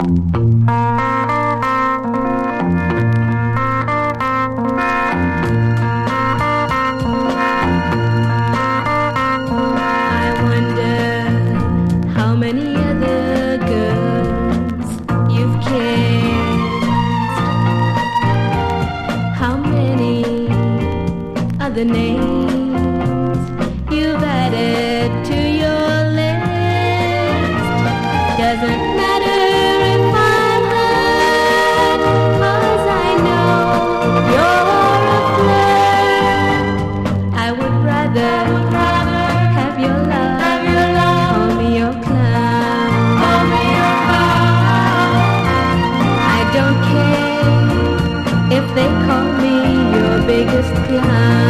The names you've added to your list. Doesn't matter if I'm hurt, 'cause I know you're a flirt. I would rather have your love, call me your clown. I don't care if they call me your biggest clown.